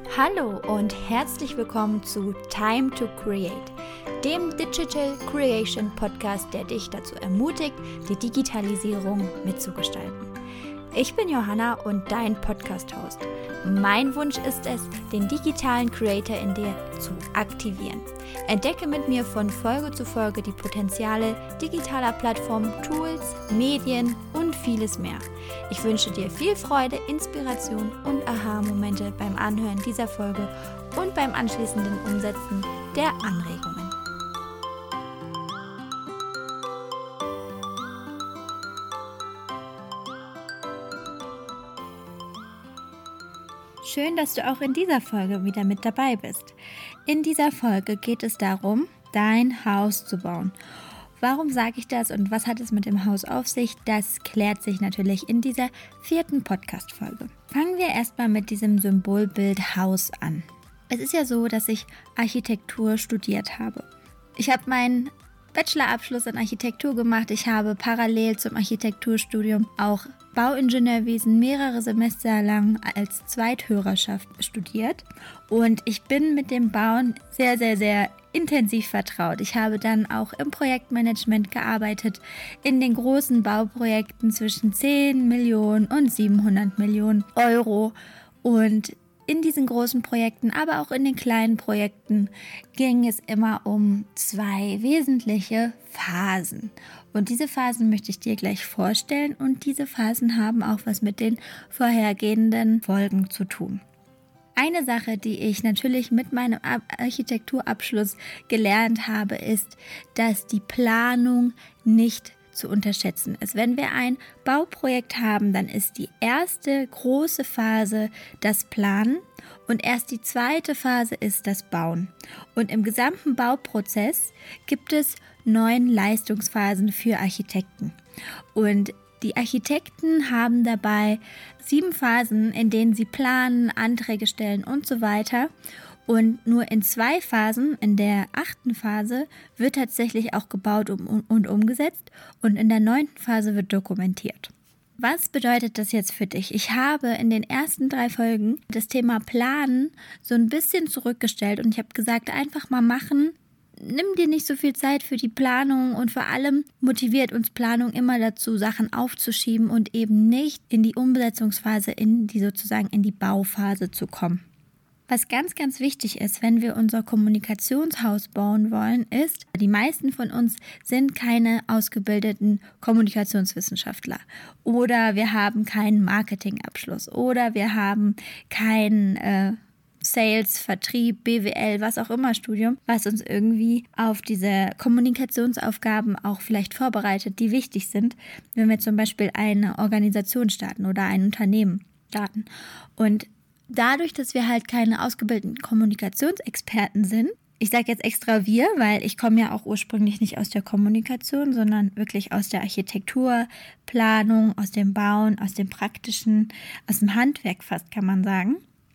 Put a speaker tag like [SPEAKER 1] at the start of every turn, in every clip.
[SPEAKER 1] Hallo und herzlich willkommen zu Time to Create, dem Digital Creation Podcast, der dich dazu ermutigt, die Digitalisierung mitzugestalten. Ich bin Johanna und dein Podcast-Host. Mein Wunsch ist es, den digitalen Creator in dir zu aktivieren. Entdecke mit mir von Folge zu Folge die Potenziale digitaler Plattformen, Tools, Medien und vieles mehr. Ich wünsche dir viel Freude, Inspiration und Aha-Momente beim Anhören dieser Folge und beim anschließenden Umsetzen der Anregungen. Schön, dass du auch in dieser Folge wieder mit dabei bist. In dieser Folge geht es darum, dein Haus zu bauen. Warum sage ich das und was hat es mit dem Haus auf sich? Das klärt sich natürlich in dieser 4. Podcast-Folge. Fangen wir erstmal mit diesem Symbolbild Haus an. Es ist ja so, dass ich Architektur studiert habe. Ich habe meinen Bachelorabschluss in Architektur gemacht. Ich habe parallel zum Architekturstudium auch Bauingenieurwesen mehrere Semester lang als Zweithörerschaft studiert und ich bin mit dem Bauen sehr, sehr, sehr intensiv vertraut. Ich habe dann auch im Projektmanagement gearbeitet, in den großen Bauprojekten zwischen 10 Millionen und 700 Millionen Euro und in diesen großen Projekten, aber auch in den kleinen Projekten ging es immer um 2 wesentliche Phasen. Und diese Phasen möchte ich dir gleich vorstellen und diese Phasen haben auch was mit den vorhergehenden Folgen zu tun. Eine Sache, die ich natürlich mit meinem Architekturabschluss gelernt habe, ist, dass die Planung nicht zu unterschätzen ist. Wenn wir ein Bauprojekt haben, dann ist die erste große Phase das Planen und erst die zweite Phase ist das Bauen. Und im gesamten Bauprozess gibt es 9 Leistungsphasen für Architekten. Und die Architekten haben dabei 7 Phasen, in denen sie planen, Anträge stellen und so weiter. Und nur in 2 Phasen, in der 8. Phase, wird tatsächlich auch gebaut und umgesetzt und in der 9. Phase wird dokumentiert. Was bedeutet das jetzt für dich? Ich habe in den ersten 3 Folgen das Thema Planen so ein bisschen zurückgestellt und ich habe gesagt, einfach mal machen. Nimm dir nicht so viel Zeit für die Planung und vor allem motiviert uns Planung immer dazu, Sachen aufzuschieben und eben nicht in die Umsetzungsphase, in die Bauphase zu kommen. Was ganz, ganz wichtig ist, wenn wir unser Kommunikationshaus bauen wollen, ist, die meisten von uns sind keine ausgebildeten Kommunikationswissenschaftler oder wir haben keinen Marketingabschluss oder wir haben keinen Sales, Vertrieb, BWL, was auch immer Studium, was uns irgendwie auf diese Kommunikationsaufgaben auch vielleicht vorbereitet, die wichtig sind, wenn wir zum Beispiel eine Organisation starten oder ein Unternehmen starten. Und dadurch, dass wir halt keine ausgebildeten Kommunikationsexperten sind, ich sage jetzt extra wir, weil ich komme ja auch ursprünglich nicht aus der Kommunikation, sondern wirklich aus der Architektur, Planung, aus dem Bauen, aus dem Praktischen, aus dem Handwerk fast kann man sagen.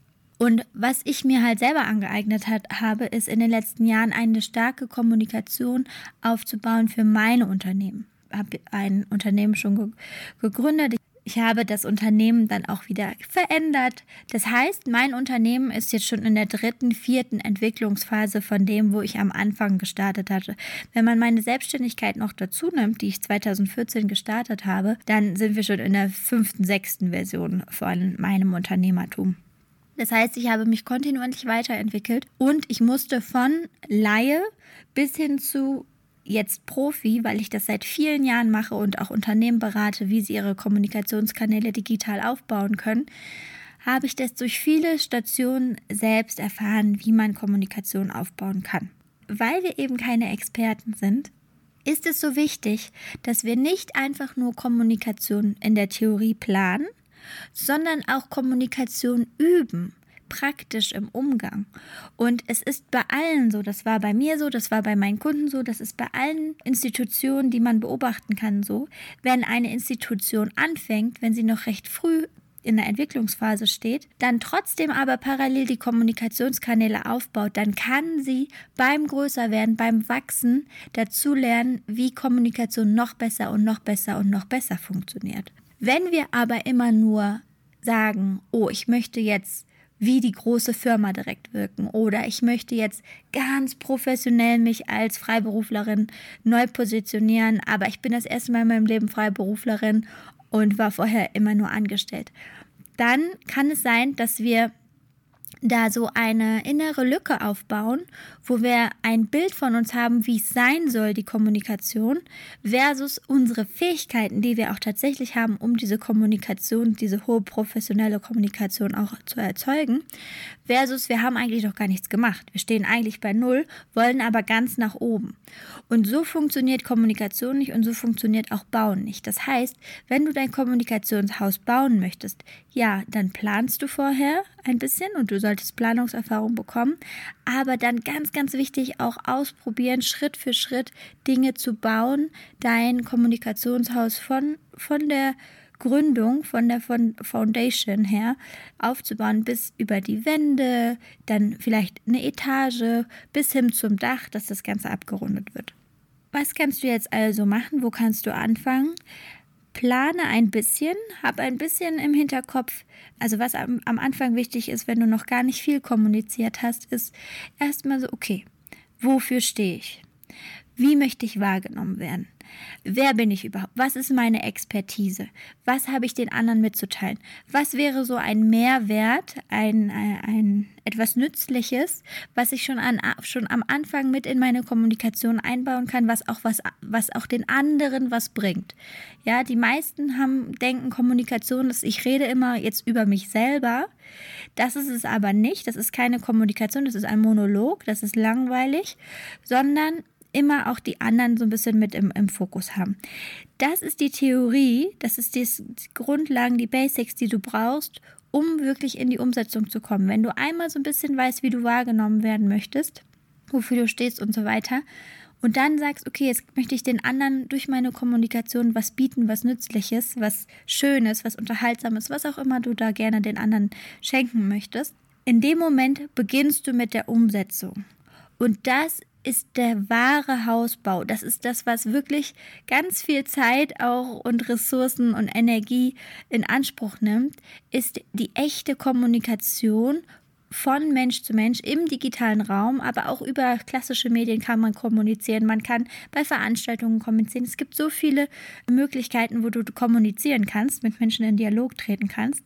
[SPEAKER 1] Und was ich mir halt selber angeeignet habe, ist in den letzten Jahren eine starke Kommunikation aufzubauen für meine Unternehmen. Ich habe ein Unternehmen schon gegründet. Ich habe das Unternehmen dann auch wieder verändert. Das heißt, mein Unternehmen ist jetzt schon in der 3., 4. Entwicklungsphase von dem, wo ich am Anfang gestartet hatte. Wenn man meine Selbstständigkeit noch dazu nimmt, die ich 2014 gestartet habe, dann sind wir schon in der 5., 6. Version von meinem Unternehmertum. Das heißt, ich habe mich kontinuierlich weiterentwickelt und ich musste von Laie bis hin zu jetzt Profi, weil ich das seit vielen Jahren mache und auch Unternehmen berate, wie sie ihre Kommunikationskanäle digital aufbauen können, habe ich das durch viele Stationen selbst erfahren, wie man Kommunikation aufbauen kann. Weil wir eben keine Experten sind, ist es so wichtig, dass wir nicht einfach nur Kommunikation in der Theorie planen, sondern auch Kommunikation üben, praktisch im Umgang. Und es ist bei allen so, das war bei mir so, das war bei meinen Kunden so, das ist bei allen Institutionen, die man beobachten kann so, wenn eine Institution anfängt, wenn sie noch recht früh in der Entwicklungsphase steht, dann trotzdem aber parallel die Kommunikationskanäle aufbaut, dann kann sie beim Größerwerden, beim Wachsen dazu lernen, wie Kommunikation noch besser und noch besser und noch besser funktioniert. Wenn wir aber immer nur sagen, oh, ich möchte jetzt wie die große Firma direkt wirken. Oder ich möchte jetzt ganz professionell mich als Freiberuflerin neu positionieren, aber ich bin das erste Mal in meinem Leben Freiberuflerin und war vorher immer nur angestellt. Dann kann es sein, dass wir da so eine innere Lücke aufbauen, wo wir ein Bild von uns haben, wie es sein soll, die Kommunikation, versus unsere Fähigkeiten, die wir auch tatsächlich haben, um diese Kommunikation, diese hohe professionelle Kommunikation auch zu erzeugen, versus wir haben eigentlich noch gar nichts gemacht. Wir stehen eigentlich bei 0, wollen aber ganz nach oben. Und so funktioniert Kommunikation nicht und so funktioniert auch Bauen nicht. Das heißt, wenn du dein Kommunikationshaus bauen möchtest, ja, dann planst du vorher ein bisschen und du solltest Planungserfahrung bekommen, aber dann ganz, ganz wichtig auch ausprobieren, Schritt für Schritt Dinge zu bauen, dein Kommunikationshaus von der Gründung, von der Foundation her aufzubauen, bis über die Wände, dann vielleicht eine Etage, bis hin zum Dach, dass das Ganze abgerundet wird. Was kannst du jetzt also machen? Wo kannst du anfangen? Plane ein bisschen, hab ein bisschen im Hinterkopf, also was am Anfang wichtig ist, wenn du noch gar nicht viel kommuniziert hast, ist erstmal so, okay, wofür stehe ich? Wie möchte ich wahrgenommen werden? Wer bin ich überhaupt? Was ist meine Expertise? Was habe ich den anderen mitzuteilen? Was wäre so ein Mehrwert, ein etwas Nützliches, was ich schon am Anfang mit in meine Kommunikation einbauen kann, was auch den anderen was bringt? Ja, die meisten denken, Kommunikation ist, ich rede immer jetzt über mich selber. Das ist es aber nicht. Das ist keine Kommunikation, das ist ein Monolog, das ist langweilig, sondern immer auch die anderen so ein bisschen mit im Fokus haben. Das ist die Theorie, das ist die Grundlagen, die Basics, die du brauchst, um wirklich in die Umsetzung zu kommen. Wenn du einmal so ein bisschen weißt, wie du wahrgenommen werden möchtest, wofür du stehst und so weiter, und dann sagst, okay, jetzt möchte ich den anderen durch meine Kommunikation was bieten, was Nützliches, was Schönes, was Unterhaltsames, was auch immer du da gerne den anderen schenken möchtest. In dem Moment beginnst du mit der Umsetzung. Und das ist der wahre Hausbau. Das ist das, was wirklich ganz viel Zeit auch und Ressourcen und Energie in Anspruch nimmt, ist die echte Kommunikation von Mensch zu Mensch im digitalen Raum, aber auch über klassische Medien kann man kommunizieren. Man kann bei Veranstaltungen kommunizieren. Es gibt so viele Möglichkeiten, wo du kommunizieren kannst, mit Menschen in Dialog treten kannst.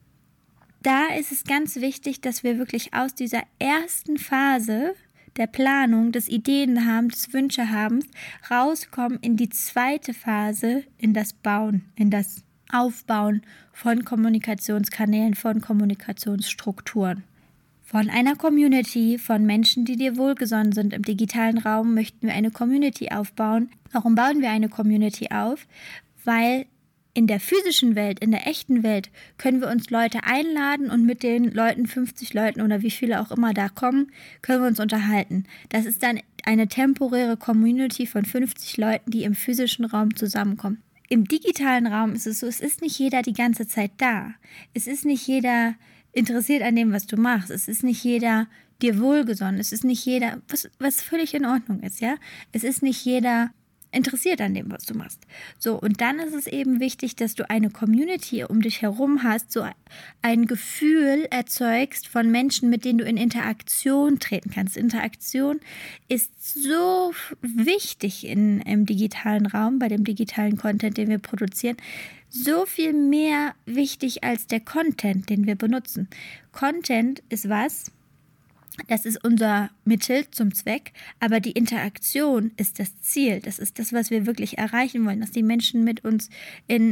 [SPEAKER 1] Da ist es ganz wichtig, dass wir wirklich aus dieser ersten Phase der Planung, des Ideenhabens, des Wünschehabens rauskommen in die zweite Phase, in das Bauen, in das Aufbauen von Kommunikationskanälen, von Kommunikationsstrukturen. Von einer Community, von Menschen, die dir wohlgesonnen sind im digitalen Raum, möchten wir eine Community aufbauen. Warum bauen wir eine Community auf? Weil in der physischen Welt, in der echten Welt, können wir uns Leute einladen und mit den Leuten, 50 Leuten oder wie viele auch immer da kommen, können wir uns unterhalten. Das ist dann eine temporäre Community von 50 Leuten, die im physischen Raum zusammenkommen. Im digitalen Raum ist es so, es ist nicht jeder die ganze Zeit da. Es ist nicht jeder interessiert an dem, was du machst. Es ist nicht jeder dir wohlgesonnen. Es ist nicht jeder, was völlig in Ordnung ist, ja. Es ist nicht jeder interessiert an dem, was du machst. So, und dann ist es eben wichtig, dass du eine Community um dich herum hast, so ein Gefühl erzeugst von Menschen, mit denen du in Interaktion treten kannst. Interaktion ist so wichtig im digitalen Raum, bei dem digitalen Content, den wir produzieren, so viel mehr wichtig als der Content, den wir benutzen. Content ist was? Das ist unser Mittel zum Zweck, aber die Interaktion ist das Ziel. Das ist das, was wir wirklich erreichen wollen, dass die Menschen mit uns in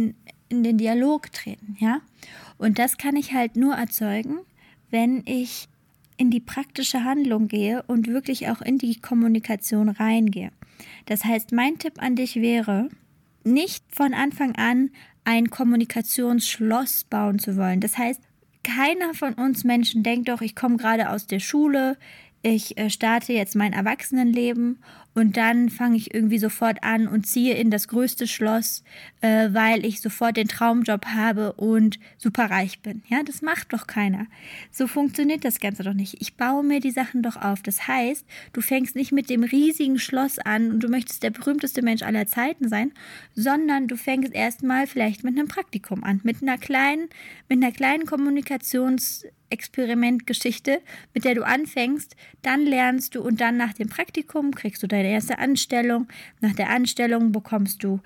[SPEAKER 1] den Dialog treten, ja? Und das kann ich halt nur erzeugen, wenn ich in die praktische Handlung gehe und wirklich auch in die Kommunikation reingehe. Das heißt, mein Tipp an dich wäre, nicht von Anfang an ein Kommunikationsschloss bauen zu wollen. Das heißt, keiner von uns Menschen denkt doch, ich komme gerade aus der Schule, ich starte jetzt mein Erwachsenenleben und dann fange ich irgendwie sofort an und ziehe in das größte Schloss, weil ich sofort den Traumjob habe und super reich bin. Ja, das macht doch keiner. So funktioniert das Ganze doch nicht. Ich baue mir die Sachen doch auf. Das heißt, du fängst nicht mit dem riesigen Schloss an und du möchtest der berühmteste Mensch aller Zeiten sein, sondern du fängst erstmal vielleicht mit einem Praktikum an, mit einer kleinen Kommunikationsexperimentgeschichte, mit der du anfängst, dann lernst du und dann nach dem Praktikum kriegst du deine erste Anstellung. Nach der Anstellung bekommst du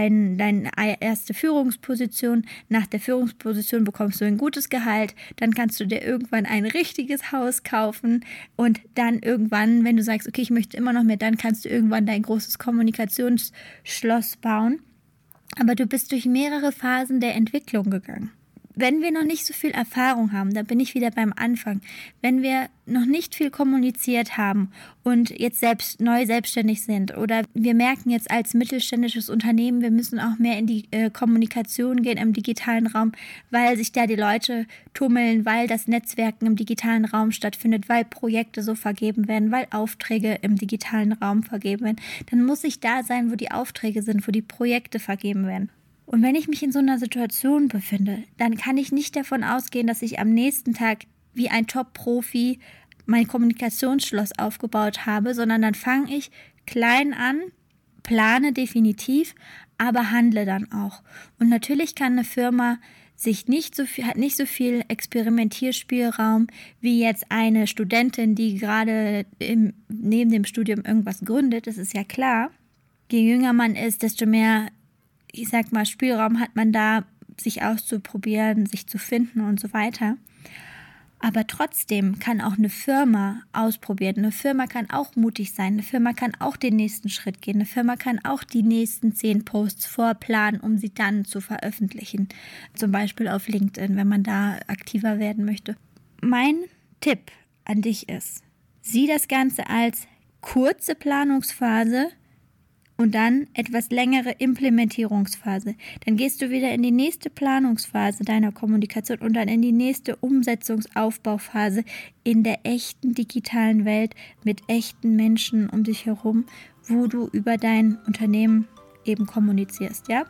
[SPEAKER 1] deine erste Führungsposition. Nach der Führungsposition bekommst du ein gutes Gehalt. Dann kannst du dir irgendwann ein richtiges Haus kaufen und dann irgendwann, wenn du sagst, okay, ich möchte immer noch mehr, dann kannst du irgendwann dein großes Kommunikationsschloss bauen. Aber du bist durch mehrere Phasen der Entwicklung gegangen. Wenn wir noch nicht so viel Erfahrung haben, da bin ich wieder beim Anfang, wenn wir noch nicht viel kommuniziert haben und jetzt neu selbstständig sind oder wir merken jetzt als mittelständisches Unternehmen, wir müssen auch mehr in die Kommunikation gehen im digitalen Raum, weil sich da die Leute tummeln, weil das Netzwerken im digitalen Raum stattfindet, weil Projekte so vergeben werden, weil Aufträge im digitalen Raum vergeben werden, dann muss ich da sein, wo die Aufträge sind, wo die Projekte vergeben werden. Und wenn ich mich in so einer Situation befinde, dann kann ich nicht davon ausgehen, dass ich am nächsten Tag wie ein Top-Profi mein Kommunikationsschloss aufgebaut habe, sondern dann fange ich klein an, plane definitiv, aber handle dann auch. Und natürlich kann eine Firma hat nicht so viel Experimentierspielraum wie jetzt eine Studentin, die gerade neben dem Studium irgendwas gründet, das ist ja klar. Je jünger man ist, desto mehr Spielraum hat man da, sich auszuprobieren, sich zu finden und so weiter. Aber trotzdem kann auch eine Firma ausprobieren. Eine Firma kann auch mutig sein. Eine Firma kann auch den nächsten Schritt gehen. Eine Firma kann auch die nächsten 10 Posts vorplanen, um sie dann zu veröffentlichen. Zum Beispiel auf LinkedIn, wenn man da aktiver werden möchte. Mein Tipp an dich ist, sieh das Ganze als kurze Planungsphase und dann etwas längere Implementierungsphase. Dann gehst du wieder in die nächste Planungsphase deiner Kommunikation und dann in die nächste Umsetzungsaufbauphase in der echten digitalen Welt mit echten Menschen um dich herum, wo du über dein Unternehmen eben kommunizierst, ja?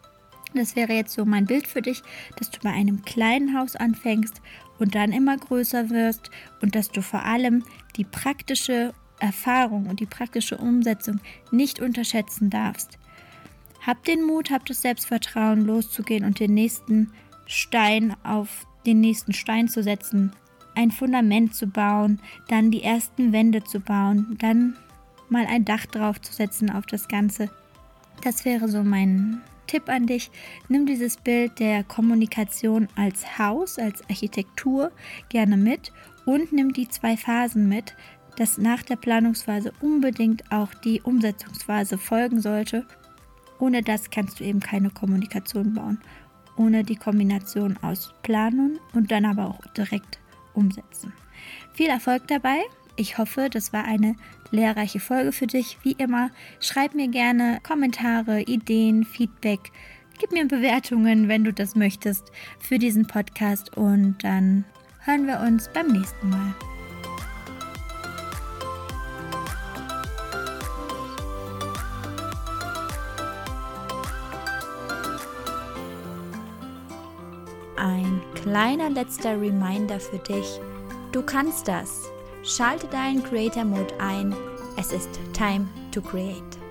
[SPEAKER 1] Das wäre jetzt so mein Bild für dich, dass du bei einem kleinen Haus anfängst und dann immer größer wirst und dass du vor allem die praktische Erfahrung und die praktische Umsetzung nicht unterschätzen darfst. Hab den Mut, hab das Selbstvertrauen, loszugehen und den nächsten Stein zu setzen, ein Fundament zu bauen, dann die ersten Wände zu bauen, dann mal ein Dach drauf zu setzen auf das Ganze. Das wäre so mein Tipp an dich. Nimm dieses Bild der Kommunikation als Haus, als Architektur gerne mit und nimm die 2 Phasen mit, dass nach der Planungsphase unbedingt auch die Umsetzungsphase folgen sollte. Ohne das kannst du eben keine Kommunikation bauen. Ohne die Kombination aus Planen und dann aber auch direkt umsetzen. Viel Erfolg dabei. Ich hoffe, das war eine lehrreiche Folge für dich. Wie immer, schreib mir gerne Kommentare, Ideen, Feedback. Gib mir Bewertungen, wenn du das möchtest, für diesen Podcast. Und dann hören wir uns beim nächsten Mal. Ein kleiner letzter Reminder für dich. Du kannst das. Schalte deinen Creator Mode ein. Es ist time to create.